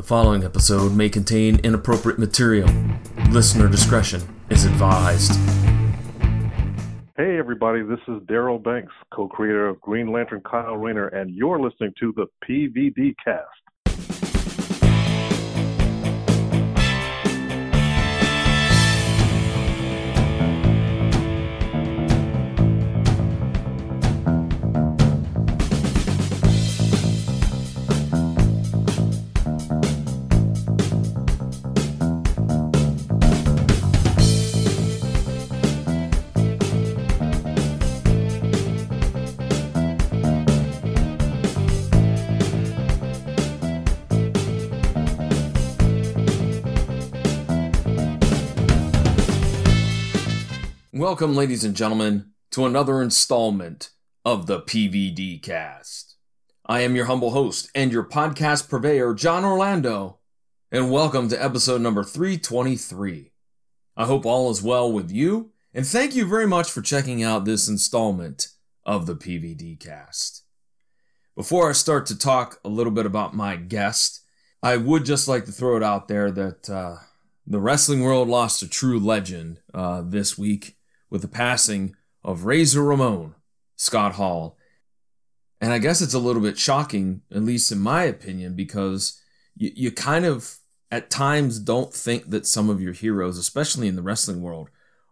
The following episode may contain inappropriate material. Listener discretion is advised. Hey everybody, this is Daryl Banks, co-creator of Green Lantern Kyle Rayner, and you're listening to the PVD Cast. Welcome, ladies and gentlemen, to another installment of the PVD Cast. I am your humble host and your podcast purveyor, John Orlando, and welcome to episode number 323. I hope all is well with you, and thank you very much for checking out this installment of the PVD Cast. Before I start to talk a little bit about my guest, I would just like to throw it out there that the wrestling world lost a true legend this week, with the passing of Razor Ramon, Scott Hall. And I guess it's a little bit shocking, at least in my opinion, because you kind of, at times, don't think that some of your heroes, especially in the wrestling world,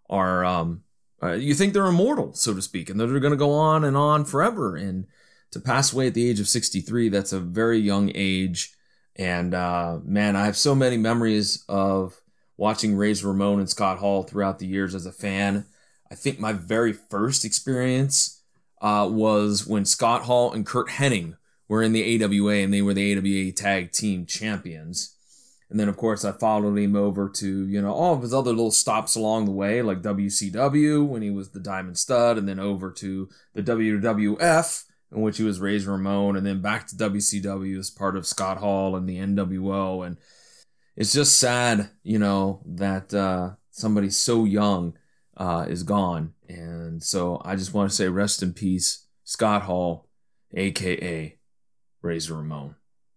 are, you think they're immortal, so to speak, and they're going to go on forever. And to pass away at the age of 63, that's a very young age. And man, I have so many memories of watching Razor Ramon and Scott Hall throughout the years as a fan. I think my very first experience was when Scott Hall and Curt Hennig were in the AWA, and they were the AWA Tag Team Champions. And then, of course, I followed him over to, all of his other little stops along the way, like WCW when he was the Diamond Stud, and then over to the WWF, in which he was Razor Ramon, and then back to WCW as part of Scott Hall and the NWO. And it's just sad, that somebody so young is gone. And so I just want to say rest in peace, Scott Hall, aka Razor Ramon.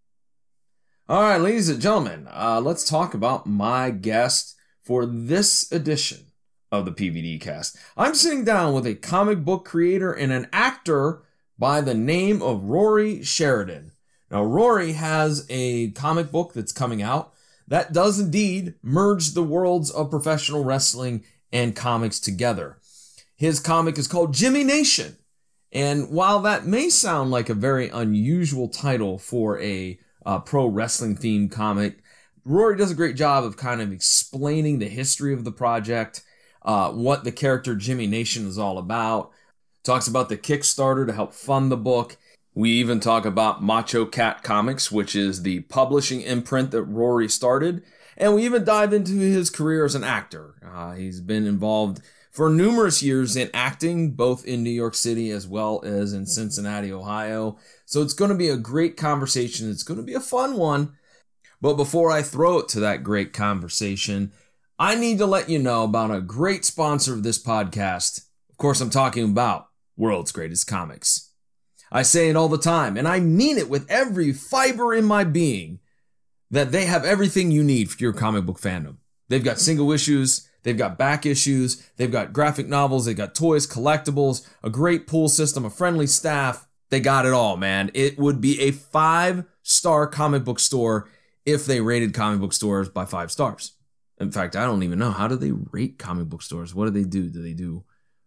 All right, ladies and gentlemen, let's talk about my guest for this edition of the PVD Cast. I'm sitting down with a comic book creator and an actor by the name of Rory Sheridan. Now, Rory has a comic book that's coming out that does indeed merge the worlds of professional wrestling and comics together. His comic is called Jimmy Nation. And while that may sound like a very unusual title for a pro wrestling themed comic, Rory does a great job of kind of explaining the history of the project, what the character Jimmy Nation is all about, talks about the Kickstarter to help fund the book. We even talk about Macho Cat Comics, which is the publishing imprint that Rory started. And we even dive into his career as an actor. He's been involved for numerous years in acting, both in New York City as well as in Cincinnati, Ohio. So it's going to be a great conversation. It's going to be a fun one. But before I throw it to that great conversation, I need to let you know about a great sponsor of this podcast. Of course, I'm talking about World's Greatest Comics. I say it all the time, and I mean it with every fiber in my being, that they have everything you need for your comic book fandom. They've got single issues, they've got back issues, they've got graphic novels, they've got toys, collectibles, a great pool system, a friendly staff. They got it all, man. It would be a 5-star comic book store if they rated comic book stores by 5 stars. In fact, I don't even know. How do they rate comic book stores? What do they do? Do they do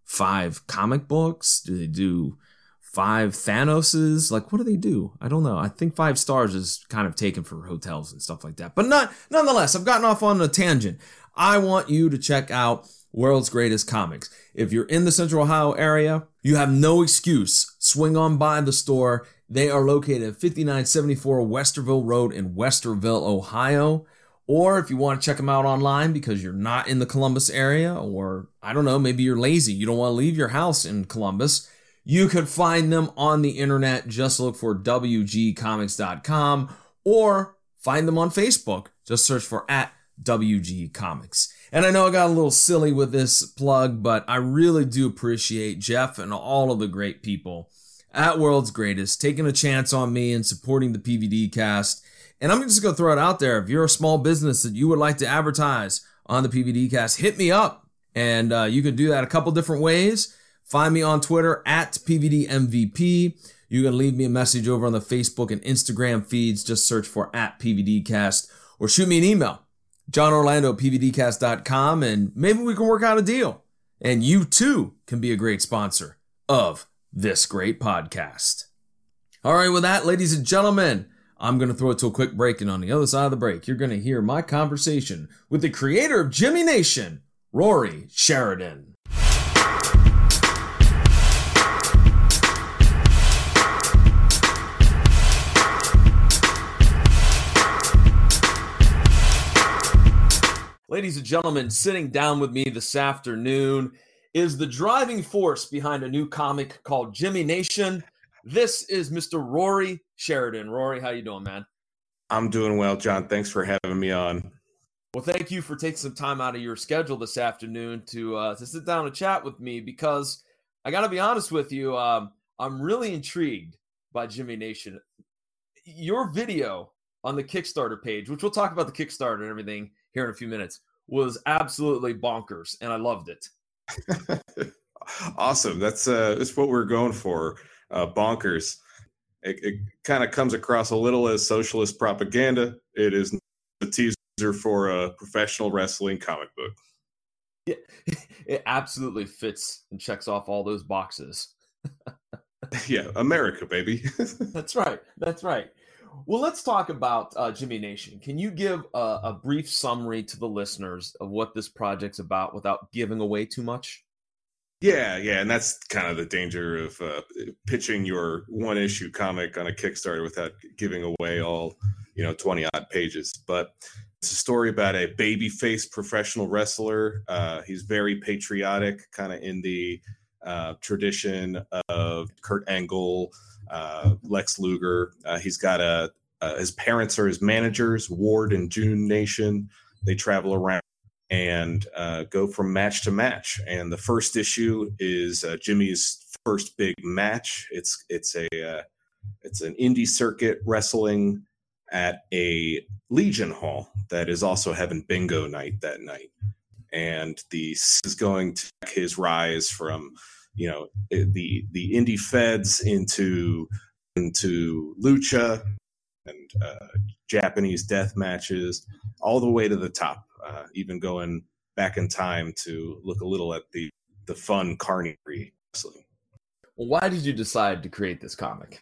5 comic books? Do they do 5 Thanoses? Like, what do they do? I don't know. I think 5 stars is kind of taken for hotels and stuff like that. But nonetheless, I've gotten off on a tangent. I want you to check out World's Greatest Comics. If you're in the Central Ohio area, you have no excuse. Swing on by the store. They are located at 5974 Westerville Road in Westerville, Ohio. Or if you want to check them out online because you're not in the Columbus area, or I don't know, maybe you're lazy. You don't want to leave your house in Columbus. You could find them on the internet. Just look for WGComics.com or find them on Facebook. Just search for @WG Comics. And I know I got a little silly with this plug, but I really do appreciate Jeff and all of the great people at World's Greatest taking a chance on me and supporting the PVD Cast And I'm just going to throw it out there. If you're a small business that you would like to advertise on the PVDcast, hit me up. And you can do that a couple different ways. Find me on Twitter at PVDMVP. You can leave me a message over on the Facebook and Instagram feeds. Just search for at PVDcast or shoot me an email, johnorlando@pvdcast.com, and maybe we can work out a deal. And you too can be a great sponsor of this great podcast. All right, with that, ladies and gentlemen, I'm going to throw it to a quick break, and on the other side of the break, you're going to hear my conversation with the creator of Jimmy Nation, Rory Sheridan. Ladies and gentlemen, sitting down with me this afternoon is the driving force behind a new comic called Jimmy Nation. This is Mr. Rory Sheridan. Rory, how you doing, man? I'm doing well, John. Thanks for having me on. Well, thank you for taking some time out of your schedule this afternoon to sit down and chat with me, because I got to be honest with you, I'm really intrigued by Jimmy Nation. Your video on the Kickstarter page, which we'll talk about the Kickstarter and everything here in a few minutes, was absolutely bonkers, and I loved it. Awesome. That's what we're going for. Bonkers. It kind of comes across a little as socialist propaganda. It is a teaser for a professional wrestling comic book. Yeah, it absolutely fits and checks off all those boxes. Yeah, America, baby. That's right. That's right. Well, let's talk about Jimmy Nation. Can you give a brief summary to the listeners of what this project's about without giving away too much? Yeah, and that's kind of the danger of pitching your one-issue comic on a Kickstarter without giving away all, 20-odd pages. But it's a story about a baby-faced professional wrestler. He's very patriotic, kind of in the tradition of Kurt Angle, Lex Luger. He's got his parents are his managers, Ward and June Nation. They travel around and go from match to match. And the first issue is Jimmy's first big match. It's an indie circuit wrestling at a Legion Hall that is also having bingo night that night. And this is going to his rise from the indie feds into lucha and Japanese death matches, all the way to the top, even going back in time to look a little at the fun carnival wrestling. Well, why did you decide to create this comic?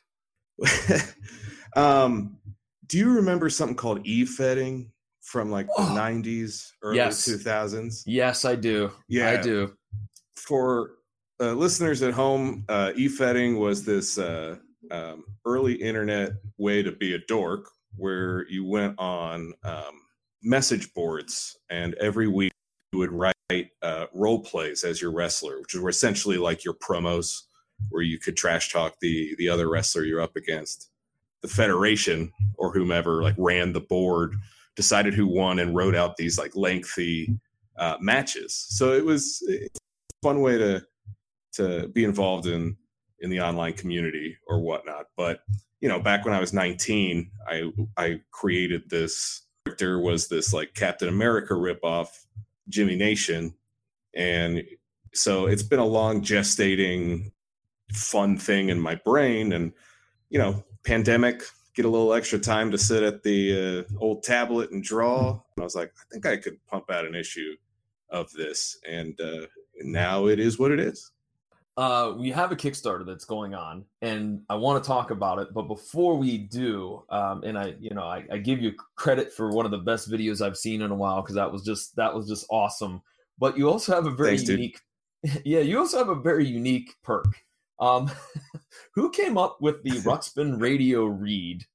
Do you remember something called e-fedding from like the 90s, early 2000s? Yes, I do. Yeah, I do. For listeners at home, e-fedding was this early internet way to be a dork, where you went on message boards, and every week you would write role plays as your wrestler, which were essentially like your promos, where you could trash talk the other wrestler you're up against. The Federation or whomever like ran the board, decided who won, and wrote out these like lengthy matches. So it's a fun way to be involved in the online community or whatnot. But back when I was 19, I created this character, was this like Captain America ripoff, Jimmy Nation. And so it's been a long gestating fun thing in my brain. And pandemic, get a little extra time to sit at the old tablet and draw. And I was like, I think I could pump out an issue of this. And now it is what it is. We have a Kickstarter that's going on, and I want to talk about it. But before we do, and I give you credit for one of the best videos I've seen in a while, because that was just awesome. But you also have a very unique, you also have a very unique perk. Who came up with the Ruxpin radio read?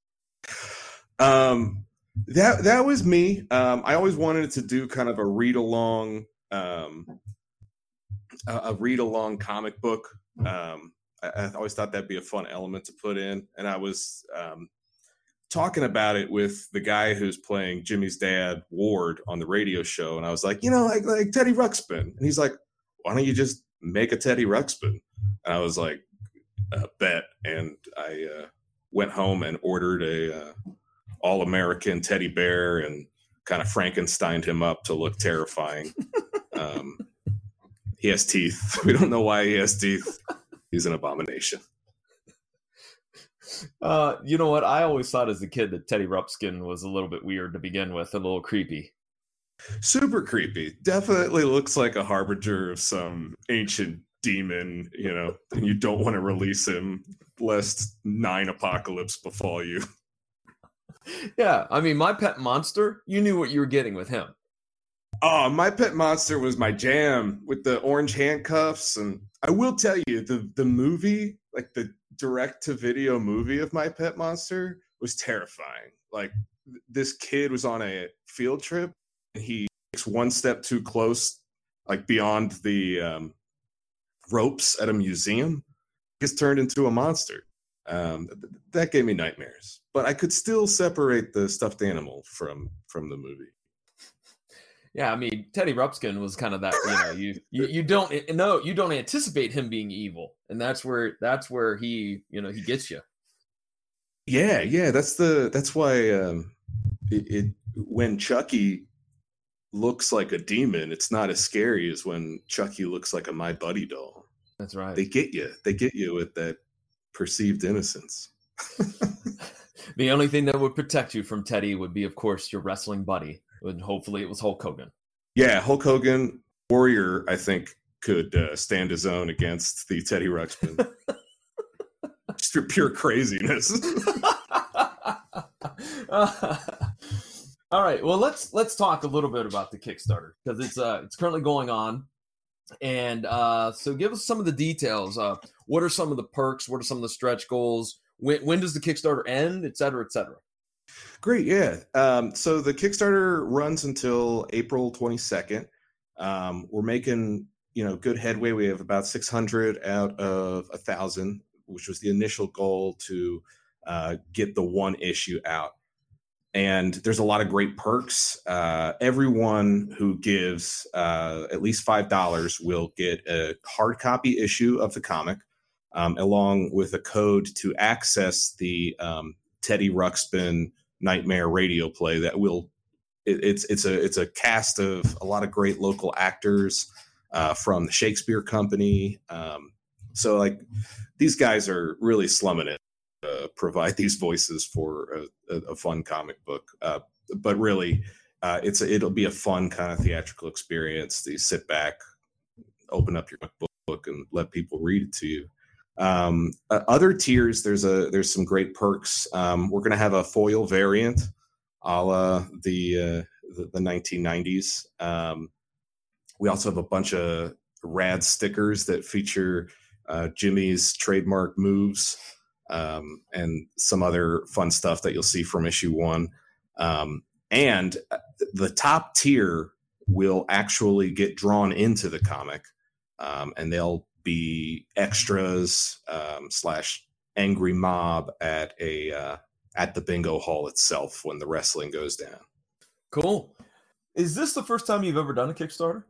That was me. I always wanted to do kind of a read along. A read-along comic book. I always thought that'd be a fun element to put in. And I was talking about it with the guy who's playing Jimmy's dad, Ward, on the radio show. And I was like, like Teddy Ruxpin. And he's like, why don't you just make a Teddy Ruxpin? And I was like, bet. And I went home and ordered all-American teddy bear and kind of Frankensteined him up to look terrifying. He has teeth. We don't know why he has teeth. He's an abomination. You know what? I always thought as a kid that Teddy Ruxpin was a little bit weird to begin with, a little creepy. Super creepy. Definitely looks like a harbinger of some ancient demon, and you don't want to release him lest 9 apocalypse befall you. Yeah, I mean, My Pet Monster, you knew what you were getting with him. Oh, My Pet Monster was my jam with the orange handcuffs. And I will tell you, the movie, like the direct-to-video movie of My Pet Monster was terrifying. Like, this kid was on a field trip, and he takes one step too close, like beyond the ropes at a museum, gets turned into a monster. That gave me nightmares. But I could still separate the stuffed animal from the movie. Yeah, I mean, Teddy Ruxpin was kind of that. You don't anticipate him being evil, and that's where he he gets you. Yeah, that's why when Chucky looks like a demon, it's not as scary as when Chucky looks like a My Buddy doll. That's right. They get you with that perceived innocence. The only thing that would protect you from Teddy would be, of course, your wrestling buddy. And hopefully it was Hulk Hogan. Yeah, Hulk Hogan, Warrior, I think, could stand his own against the Teddy Ruxpin. Just for pure craziness. All right, well, let's talk a little bit about the Kickstarter, because it's currently going on. And so give us some of the details. What are some of the perks? What are some of the stretch goals? When does the Kickstarter end, et cetera, et cetera? Great, yeah. So the Kickstarter runs until April 22nd. We're making, good headway. We have about 600 out of 1,000, which was the initial goal to get the one issue out. And there's a lot of great perks. Everyone who gives at least $5 will get a hard copy issue of the comic, along with a code to access the Teddy Ruxpin Nightmare radio play that will. It's a cast of a lot of great local actors from the Shakespeare Company. So like these guys are really slumming it. Provide these voices for a fun comic book, but really, it'll be a fun kind of theatrical experience. You sit back, open up your book, and let people read it to you. Other tiers, there's some great perks. We're going to have a foil variant, a la the 1990s. We also have a bunch of rad stickers that feature Jimmy's trademark moves. And some other fun stuff that you'll see from issue 1. And the top tier will actually get drawn into the comic, and they'll be extras / angry mob at the bingo hall itself when the wrestling goes down. Cool. Is this the first time you've ever done a Kickstarter?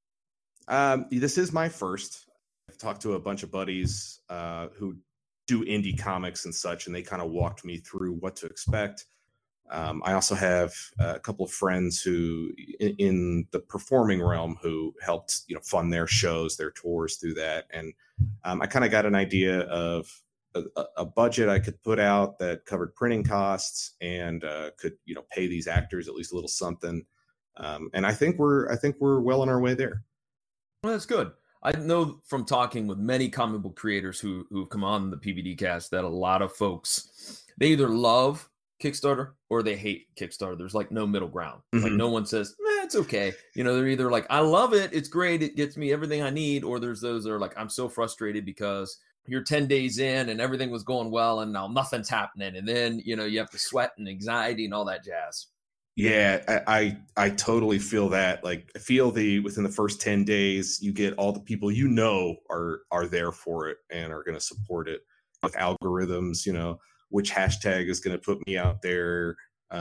This is my first. I've talked to a bunch of buddies who do indie comics and such, and they kind of walked me through what to expect. I also have a couple of friends who in the performing realm who helped, fund their shows, their tours through that. And I kind of got an idea of a budget I could put out that covered printing costs and could, pay these actors at least a little something. And I think we're well on our way there. Well, that's good. I know from talking with many comic book creators who've come on the PVD cast that a lot of folks, they either love Kickstarter or they hate Kickstarter. There's like no middle ground. Mm-hmm. Like no one says, it's okay. They're either like, I love it, it's great, it gets me everything I need. Or there's those that are like, I'm so frustrated because you're 10 days in and everything was going well and now nothing's happening. And then, you have to sweat and anxiety and all that jazz. Yeah, I totally feel that. Like, I feel within the first 10 days, you get all the people are there for it and are going to support it with algorithms. Which hashtag is going to put me out there?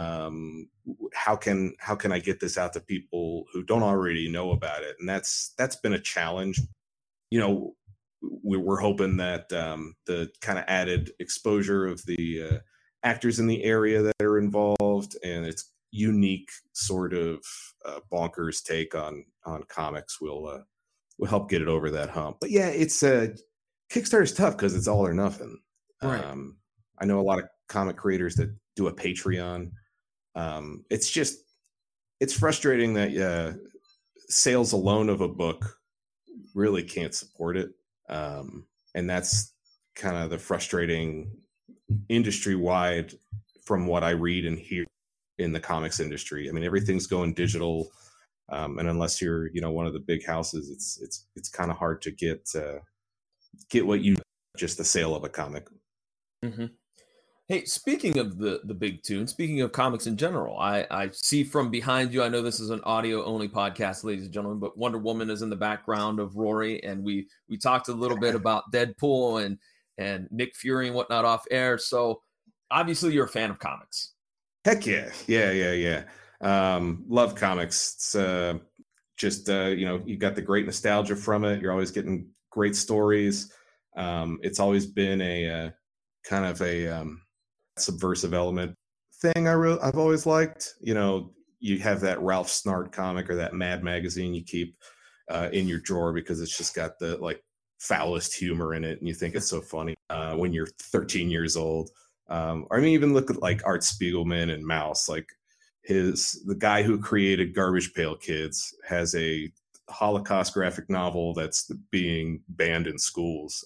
How can I get this out to people who don't already know about it? And that's been a challenge. We're hoping that the kind of added exposure of the actors in the area that are involved, and it's unique sort of bonkers take on comics will help get it over that hump. But yeah, it's Kickstarter is tough because it's all or nothing. Right. I know a lot of comic creators that do a Patreon. It's frustrating that sales alone of a book really can't support it. And that's kind of the frustrating industry-wide from what I read and hear in the comics industry. I mean, everything's going digital. And unless you're, one of the big houses, it's kind of hard to get what you, just the sale of a comic. Mm-hmm. Hey, speaking of the big tune, speaking of comics in general, I see from behind you, I know this is an audio only podcast, ladies and gentlemen, but Wonder Woman is in the background of Rory. And we talked a little bit about Deadpool and Nick Fury and whatnot off air. So obviously you're a fan of comics. Heck yeah. Yeah. Love comics. It's just, you got the great nostalgia from it. You're always getting great stories. It's always been a kind of a subversive element thing I've always liked. You have that Ralph Snart comic or that Mad magazine you keep in your drawer because it's just got the like foulest humor in it and you think it's so funny when you're 13 years old. Even look at like Art Spiegelman and Mouse. Like the guy who created Garbage Pail Kids has a Holocaust graphic novel that's being banned in schools.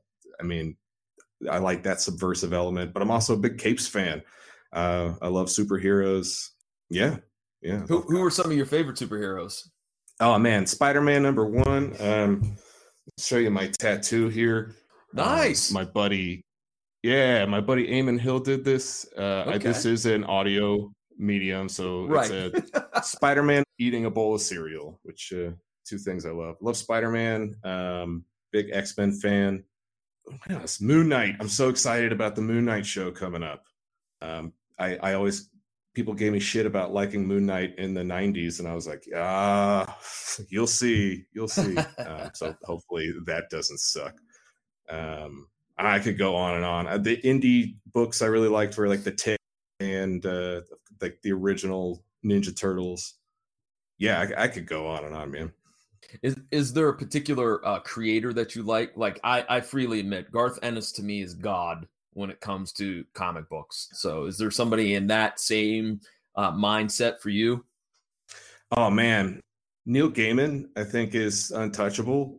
I like that subversive element, but I'm also a big Capes fan. I love superheroes. Yeah. Who are some of your favorite superheroes? Oh man, Spider-Man #1. Show you my tattoo here. Nice. My buddy Eamon Hill did this. Okay. This is an audio medium, so right. It's a Spider-Man eating a bowl of cereal, which two things I love. Love Spider-Man. Big X-Men fan. What else? Moon Knight. I'm so excited about the Moon Knight show coming up. I always, people gave me shit about liking Moon Knight in the 90s, and I was like, you'll see. So hopefully that doesn't suck. I could go on and on. The indie books I really liked were like The Tick and like the original Ninja Turtles. Yeah, I could go on and on, man. Is there a particular creator that you like? Like I freely admit Garth Ennis to me is God when it comes to comic books. So is there somebody in that same mindset for you? Oh man, Neil Gaiman I think is untouchable.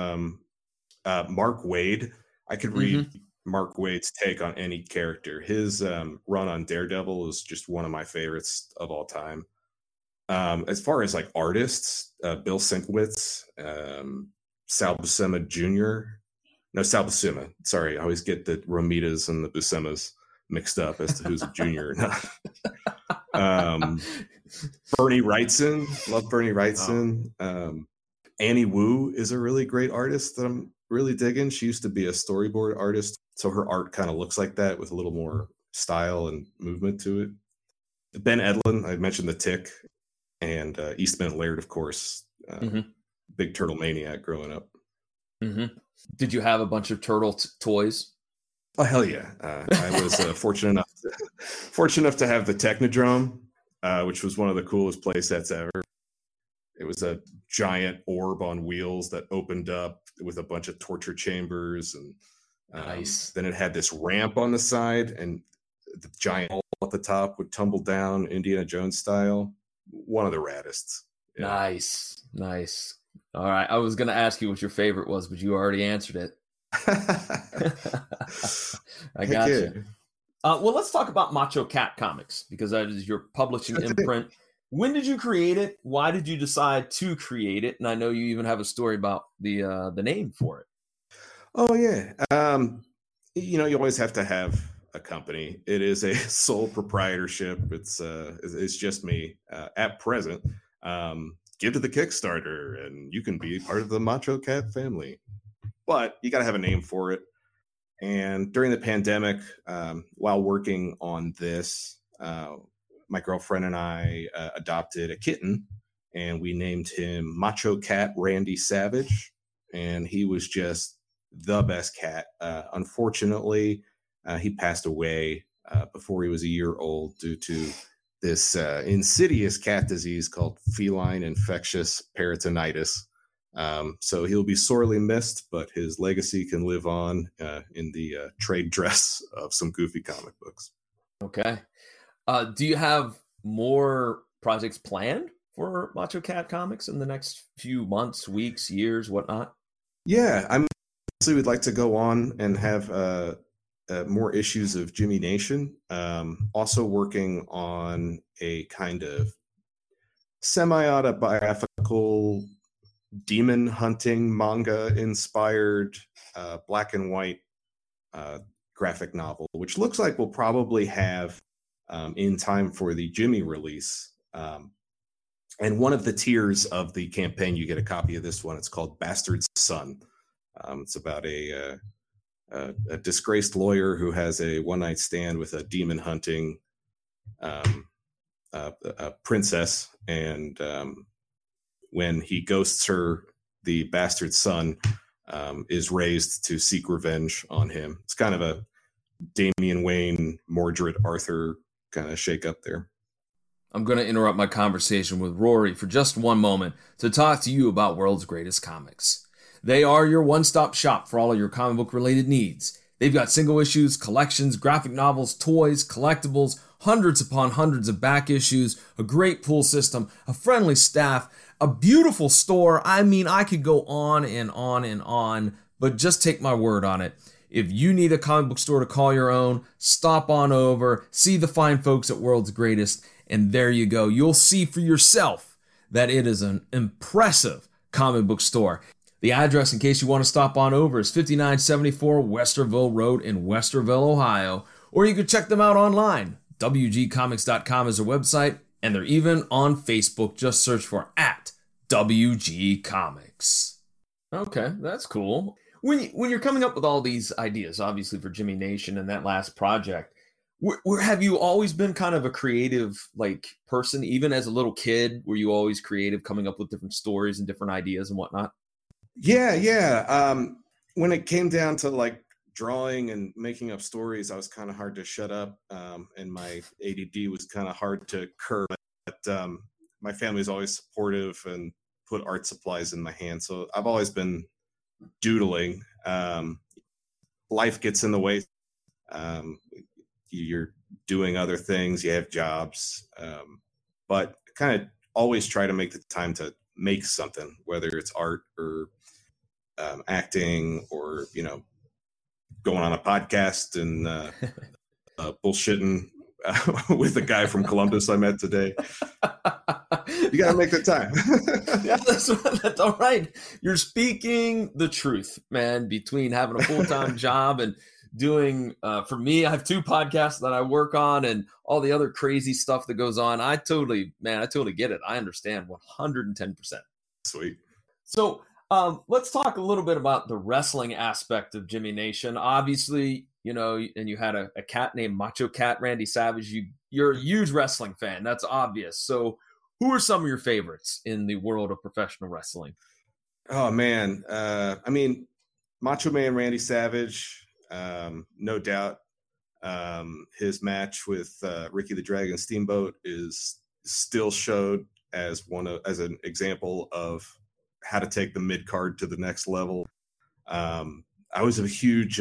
Mark Waid, I could read Mark Waid's take on any character. His run on Daredevil is just one of my favorites of all time. As far as like artists, Bill Sienkiewicz, Sal Buscema Jr. No, Sal Buscema. Sorry, I always get the Romitas and the Buscemas mixed up as to who's a junior or not. Bernie Wrightson. Love Bernie Wrightson. Annie Wu is a really great artist that I'm really digging. She used to be a storyboard artist, so her art kind of looks like that with a little more style and movement to it. Ben Edlund, I mentioned The Tick. And Eastman Laird, of course, big turtle maniac growing up. Mm-hmm. Did you have a bunch of turtle toys? Oh hell yeah! I was fortunate enough to have the Technodrome, which was one of the coolest play sets ever. It was a giant orb on wheels that opened up with a bunch of torture chambers, and nice. Then it had this ramp on the side, and the giant hole at the top would tumble down, Indiana Jones style. One of the raddest. Yeah. Nice. All right. I was going to ask you what your favorite was, but you already answered it. I got you. Well, let's talk about Macho Cat Comics, because that is your publishing imprint. When did you create it? Why did you decide to create it? And I know you even have a story about the name for it. Oh yeah. You always have to have a company. It is a sole proprietorship. It's just me at present. Give to the Kickstarter and you can be part of the Macho Cat family, but you got to have a name for it. And during the pandemic, while working on this, my girlfriend and I adopted a kitten, and we named him Macho Cat Randy Savage, and he was just the best cat. Unfortunately, he passed away before he was a year old due to this insidious cat disease called feline infectious peritonitis. So he'll be sorely missed, but his legacy can live on in the trade dress of some goofy comic books. Okay. Do you have more projects planned for Macho Cat Comics in the next few months, weeks, years, whatnot? Yeah, obviously we'd like to go on and have more issues of Jimmy Nation. Also working on a kind of semi-autobiographical demon hunting manga inspired black and white graphic novel, which looks like we'll probably have in time for the Jimmy release. And one of the tiers of the campaign, you get a copy of this one. It's called Bastard's Son. It's about a disgraced lawyer who has a one-night stand with a demon hunting a princess, and when he ghosts her, the bastard son is raised to seek revenge on him. It's kind of a Damian Wayne, Mordred Arthur kind of shake up there. I'm going to interrupt my conversation with Rory for just one moment to talk to you about World's Greatest Comics. They are your one-stop shop for all of your comic book related needs. They've got single issues, collections, graphic novels, toys, collectibles, hundreds upon hundreds of back issues, a great pool system, a friendly staff, a beautiful store. I mean, I could go on and on and on, but just take my word on it. If you need a comic book store to call your own, stop on over, see the fine folks at World's Greatest, and there you go. You'll see for yourself that it is an impressive comic book store. The address, in case you want to stop on over, is 5974 Westerville Road in Westerville, Ohio, or you could check them out online. WGComics.com is their website, and they're even on Facebook. Just search for @WG Comics. Okay, that's cool. When you're coming up with all these ideas, obviously for Jimmy Nation and that last project, where have you always been kind of a creative person, even as a little kid? Were you always creative, coming up with different stories and different ideas and whatnot? Yeah. When it came down to drawing and making up stories, I was kind of hard to shut up, and my ADD was kind of hard to curb. But my family was always supportive and put art supplies in my hand, so I've always been doodling. Life gets in the way. You're doing other things, you have jobs, but kind of always try to make the time to make something, whether it's art or acting or going on a podcast and bullshitting with the guy from Columbus I met today. You gotta make the time. Yeah, that's all right. You're speaking the truth, man, between having a full-time job and doing, for me, I have 2 podcasts that I work on and all the other crazy stuff that goes on. I totally get it. I understand 110%. Sweet. So let's talk a little bit about the wrestling aspect of Jimmy Nation. Obviously, and you had a cat named Macho Cat, Randy Savage. You're a huge wrestling fan. That's obvious. So who are some of your favorites in the world of professional wrestling? Oh, man. Macho Man Randy Savage, no doubt. His match with Ricky the Dragon Steamboat is still showed as an example of how to take the mid card to the next level. I was a huge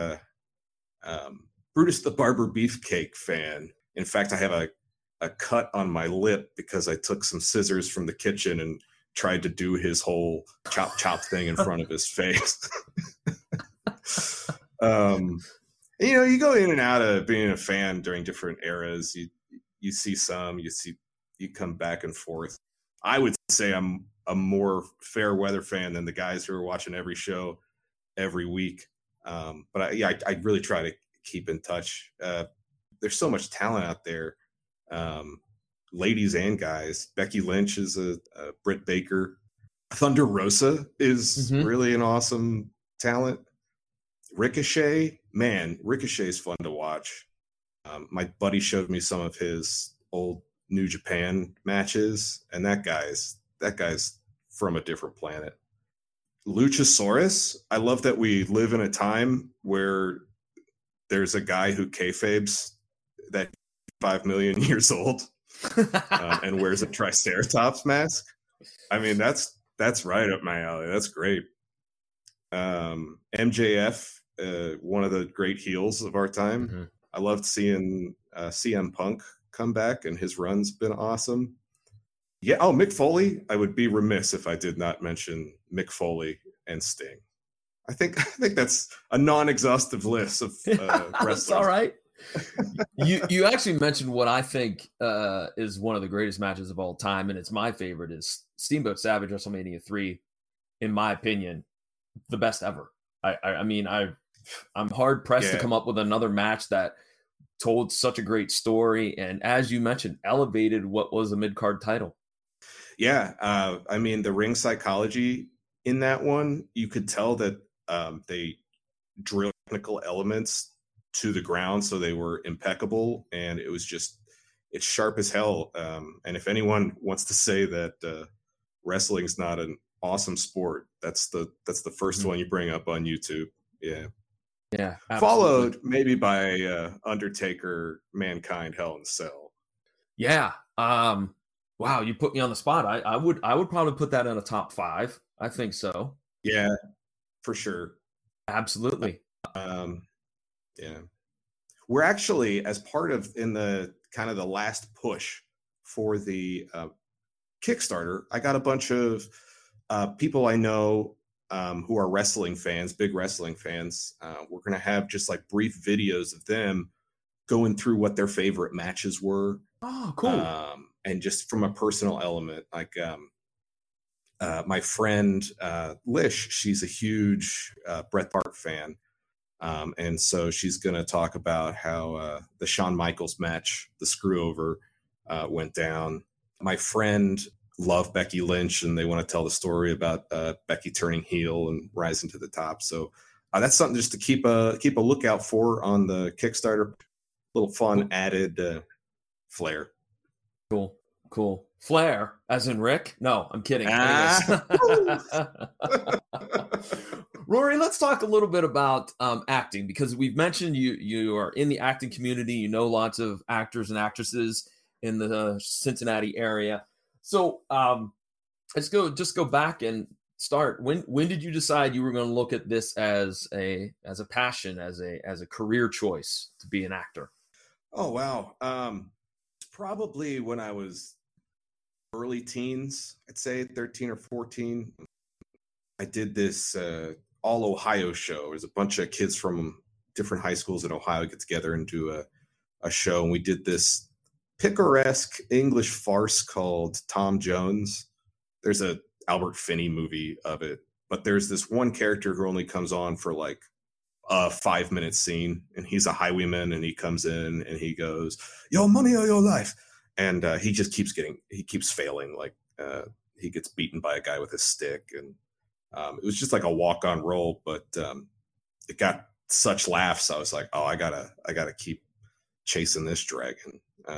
Brutus the Barber Beefcake fan. In fact, I have a cut on my lip because I took some scissors from the kitchen and tried to do his whole chop thing in front of his face. You go in and out of being a fan during different eras. You see some, you come back and forth. I would say I'm a more fair weather fan than the guys who are watching every show every week. But I really try to keep in touch. There's so much talent out there, ladies and guys. Becky Lynch is a Britt Baker. Thunder Rosa is really an awesome talent. Ricochet is fun to watch. My buddy showed me some of his old New Japan matches, and that guy's from a different planet. Luchasaurus, I love that we live in a time where there's a guy who kayfabes that 5 million years old and wears a Triceratops mask. I mean, that's right up my alley. That's great. MJF, one of the great heels of our time. Mm-hmm. I loved seeing CM Punk come back, and his run's been awesome. Yeah. Oh, Mick Foley. I would be remiss if I did not mention Mick Foley and Sting. I think that's a non-exhaustive list of wrestlers. All right. You actually mentioned what I think is one of the greatest matches of all time, and it's my favorite, is Steamboat Savage WrestleMania 3. In my opinion, the best ever. I mean, I'm hard pressed to come up with another match that told such a great story, and as you mentioned, elevated what was a mid-card title. Yeah, I mean, the ring psychology in that one, you could tell that they drilled technical elements to the ground, so they were impeccable, and it was just, it's sharp as hell. And if anyone wants to say that wrestling's not an awesome sport, that's the first one you bring up on YouTube. Yeah, absolutely. Followed maybe by Undertaker, Mankind, Hell in a Cell. Yeah. Wow, you put me on the spot. I would probably put that in a top 5. I think so. Yeah, for sure. Absolutely. Yeah. We're actually, as part of in the kind of the last push for the Kickstarter, I got a bunch of people I know who are wrestling fans, big wrestling fans. We're going to have just like brief videos of them going through what their favorite matches were. Oh, cool. And just from a personal element, like my friend Lish, she's a huge Bret Hart fan. And so she's going to talk about how the Shawn Michaels match, the screw over, went down. My friend loved Becky Lynch, and they want to tell the story about Becky turning heel and rising to the top. So that's something just to keep a lookout for on the Kickstarter. Little fun added flair. Cool. Flair, as in Rick? No, I'm kidding. Rory, let's talk a little bit about acting, because we've mentioned you are in the acting community. You know lots of actors and actresses in the Cincinnati area. So let's go back and start. When did you decide you were going to look at this as a passion, as a career choice to be an actor? Oh, wow. Probably when I was early teens, I'd say 13 or 14. I did this All Ohio show. There's a bunch of kids from different high schools in Ohio get together and do a show. And we did this picaresque English farce called Tom Jones. There's a Albert Finney movie of it, but there's this one character who only comes on for like a 5-minute scene, and he's a highwayman, and he comes in and he goes, "Your money or your life," and he just keeps failing. Like he gets beaten by a guy with a stick, and it was just like a walk-on role, but it got such laughs. I was like, oh, I gotta keep chasing this dragon.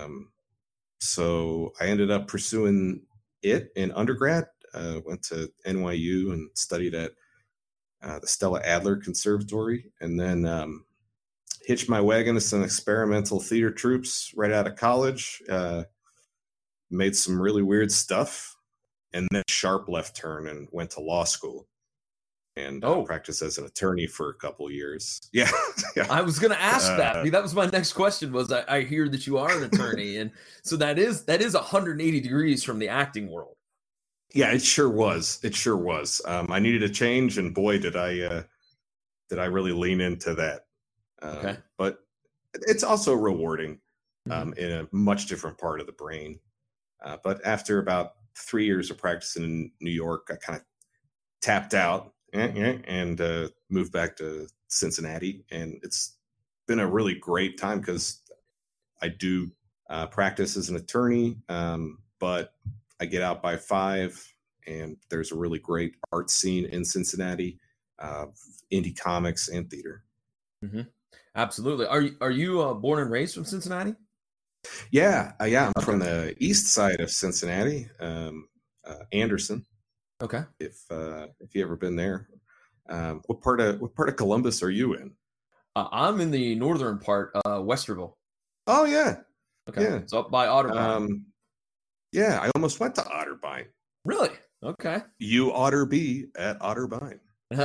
So I ended up pursuing it in undergrad. Went to NYU and studied at the Stella Adler Conservatory, and then hitched my wagon to some experimental theater troupes right out of college. Made some really weird stuff, and then sharp left turn and went to law school and practiced as an attorney for a couple years. Yeah. I was going to ask that. I mean, that was my next question. Was I hear that you are an attorney, and so that is 180 degrees from the acting world. Yeah, it sure was. I needed a change, and boy, did I really lean into that. Okay. But it's also rewarding in a much different part of the brain. But after about 3 years of practicing in New York, I kind of tapped out and moved back to Cincinnati. And it's been a really great time because I do practice as an attorney, but I get out by 5, and there's a really great art scene in Cincinnati, indie comics and theater. Mm-hmm. Absolutely. Are you born and raised from Cincinnati? Yeah. I'm from the east side of Cincinnati, Anderson. Okay. If you ever been there, what part of Columbus are you in? I'm in the northern part, Westerville. Oh yeah, Okay, yeah. it's up by Otterbein. Yeah, I almost went to Otterbein. Really? Okay. You oughter be at Otterbein.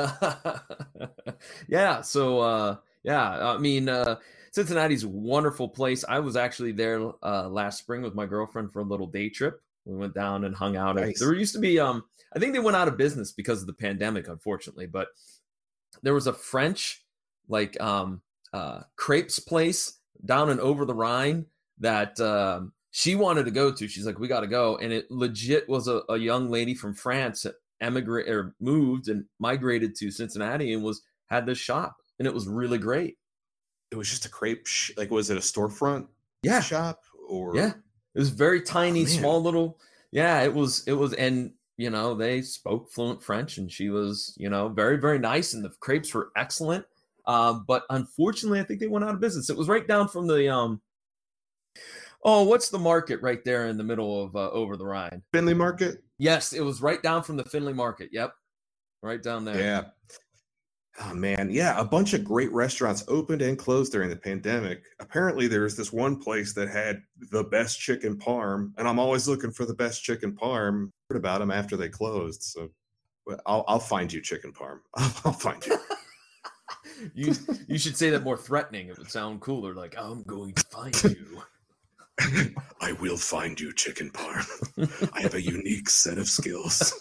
Yeah. So, yeah, I mean, Cincinnati's a wonderful place. I was actually there last spring with my girlfriend for a little day trip. We went down and hung out. Nice. There used to be, I think they went out of business because of the pandemic, unfortunately, but there was a French like crepes place down and over the Rhine that she wanted to go to. She's like, we got to go. And it legit was a young lady from France that moved and migrated to Cincinnati and had this shop. And it was really great. It was just a crepe. Like, was it a storefront shop? Or yeah, it was very tiny, small little. Yeah, it was. And, they spoke fluent French and she was, very, very nice. And the crepes were excellent. But unfortunately, I think they went out of business. It was right down from the, what's the market right there in the middle of over the Rhine? Finley Market? Yes, it was right down from the Finley Market. Yep. Right down there. Yeah. Oh, man. Yeah. A bunch of great restaurants opened and closed during the pandemic. Apparently, there was this one place that had the best chicken parm, and I'm always looking for the best chicken parm. Heard about them after they closed. So I'll find you chicken parm. I'll find you. You should say that more threatening. It would sound cooler. Like, I'm going to find you. I will find you, chicken parm. I have a unique set of skills.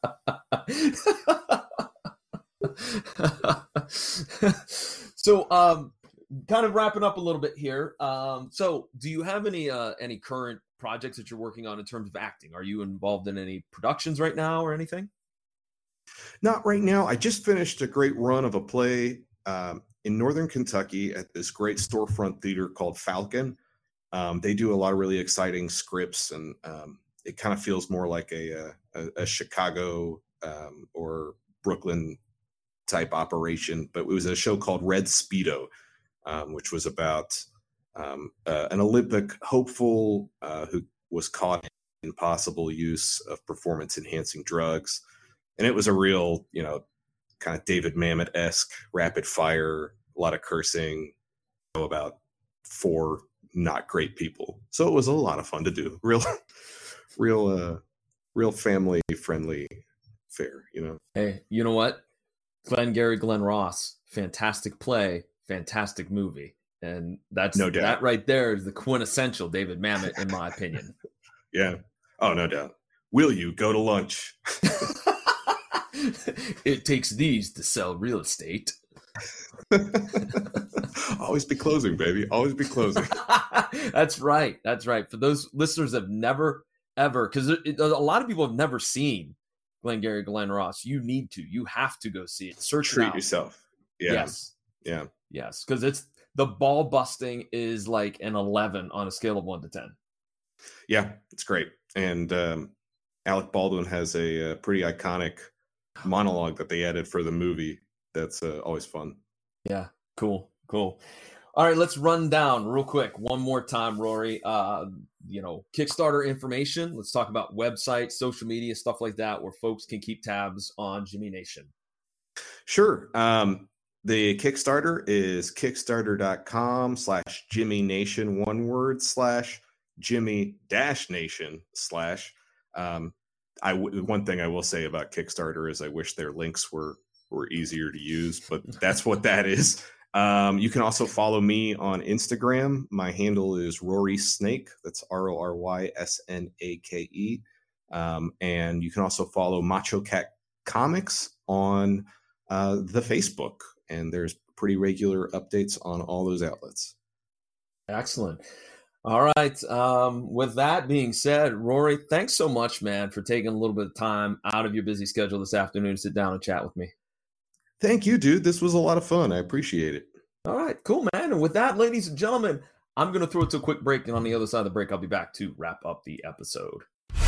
So, kind of wrapping up a little bit here. So, do you have any current projects that you're working on in terms of acting? Are you involved in any productions right now or anything? Not right now. I just finished a great run of a play in Northern Kentucky at this great storefront theater called Falcon. They do a lot of really exciting scripts, and it kind of feels more like a Chicago or Brooklyn type operation. But it was a show called Red Speedo, which was about an Olympic hopeful who was caught in possible use of performance-enhancing drugs. And it was a real, kind of David Mamet-esque rapid fire, a lot of cursing, about 4 not great people. So it was a lot of fun to do. Real family friendly fare, Hey, you know what? Glenn Ross, fantastic play, fantastic movie. And that's no doubt. That right there is the quintessential David Mamet, in my opinion. Yeah. Oh, no doubt. Will you go to lunch? It takes these to sell real estate. Always be closing, baby. Always be closing. That's right. For those listeners that have never, ever, because a lot of people have never seen Glenn Ross. You have to go see it. Treat yourself. Yeah. Yes. Yeah. Yes. Because it's the ball busting is like an 11 on a scale of 1 to 10. Yeah, it's great. And Alec Baldwin has a pretty iconic monologue that they added for the movie. That's always fun. Yeah. Cool. All right, let's run down real quick one more time, Rory. Kickstarter information. Let's talk about websites, social media, stuff like that, where folks can keep tabs on Jimmy Nation. Sure. The Kickstarter is kickstarter.com/Jimmy Nation, one word, /Jimmy-Nation/. One thing I will say about Kickstarter is I wish their links were easier to use, but that's what that is. You can also follow me on Instagram. My handle is Rory Snake. That's RORYSNAKE. And you can also follow Macho Cat Comics on the Facebook. And there's pretty regular updates on all those outlets. Excellent. All right. With that being said, Rory, thanks so much, man, for taking a little bit of time out of your busy schedule this afternoon to sit down and chat with me. Thank you, dude. This was a lot of fun. I appreciate it. All right, cool, man. And with that, ladies and gentlemen, I'm going to throw it to a quick break. And on the other side of the break, I'll be back to wrap up the episode.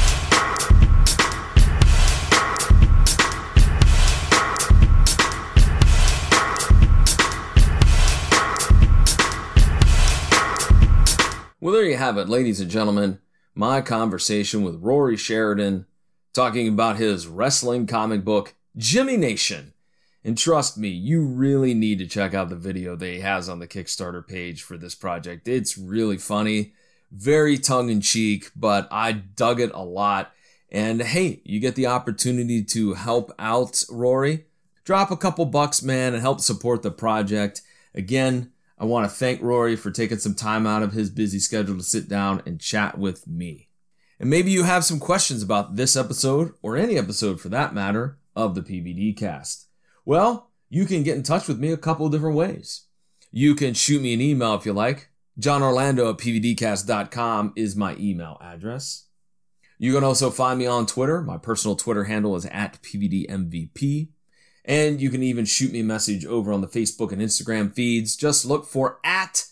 Well, there you have it, ladies and gentlemen. My conversation with Rory Sheridan talking about his wrestling comic book, Jimmy Nation. And trust me, you really need to check out the video that he has on the Kickstarter page for this project. It's really funny, very tongue-in-cheek, but I dug it a lot. And hey, you get the opportunity to help out Rory. Drop a couple bucks, man, and help support the project. Again, I want to thank Rory for taking some time out of his busy schedule to sit down and chat with me. And maybe you have some questions about this episode, or any episode for that matter, of the PVD Cast. Well, you can get in touch with me a couple of different ways. You can shoot me an email if you like. JohnOrlando@pvdcast.com is my email address. You can also find me on Twitter. My personal Twitter handle is @PVDMVP. And you can even shoot me a message over on the Facebook and Instagram feeds. Just look for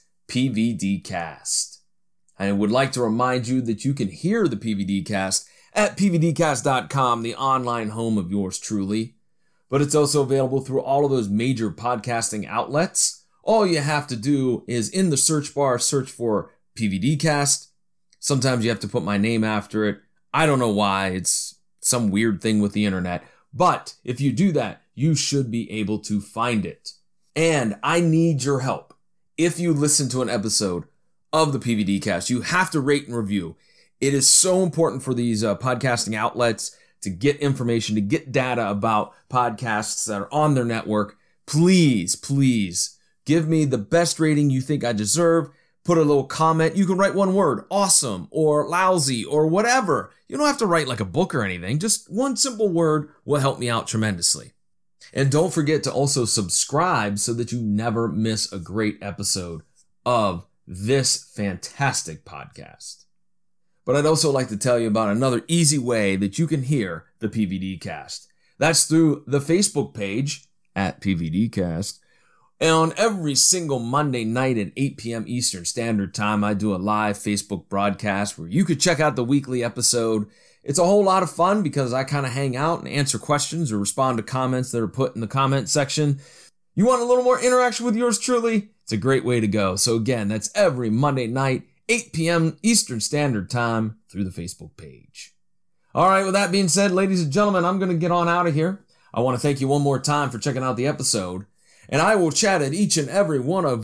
@PVDcast. I would like to remind you that you can hear the PVD Cast at pvdcast.com, the online home of yours truly. But it's also available through all of those major podcasting outlets. All you have to do is in the search bar, search for PVD Cast. Sometimes you have to put my name after it. I don't know why. It's some weird thing with the internet. But if you do that, you should be able to find it. And I need your help. If you listen to an episode of the PVD Cast, you have to rate and review. It is so important for these podcasting outlets to get information, to get data about podcasts that are on their network. Please, please give me the best rating you think I deserve. Put a little comment. You can write one word, awesome or lousy or whatever. You don't have to write like a book or anything. Just one simple word will help me out tremendously. And don't forget to also subscribe so that you never miss a great episode of this fantastic podcast. But I'd also like to tell you about another easy way that you can hear the PVD Cast. That's through the Facebook page @PVDcast. And on every single Monday night at 8 p.m. Eastern Standard Time, I do a live Facebook broadcast where you could check out the weekly episode. It's a whole lot of fun because I kind of hang out and answer questions or respond to comments that are put in the comment section. You want a little more interaction with yours truly? It's a great way to go. So again, that's every Monday night, 8 p.m. Eastern Standard Time through the Facebook page. All right, with that being said, ladies and gentlemen, I'm going to get on out of here. I want to thank you one more time for checking out the episode. And I will chat at each and every one of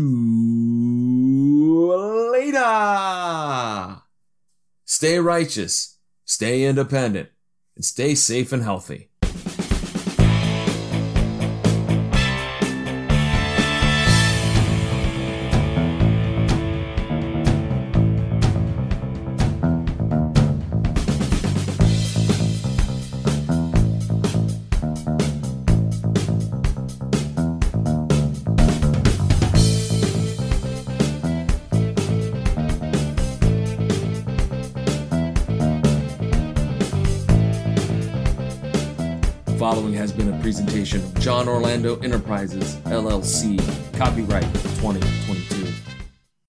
you later. Stay righteous, stay independent, and stay safe and healthy. Following has been a presentation of John Orlando Enterprises, LLC, copyright 2022.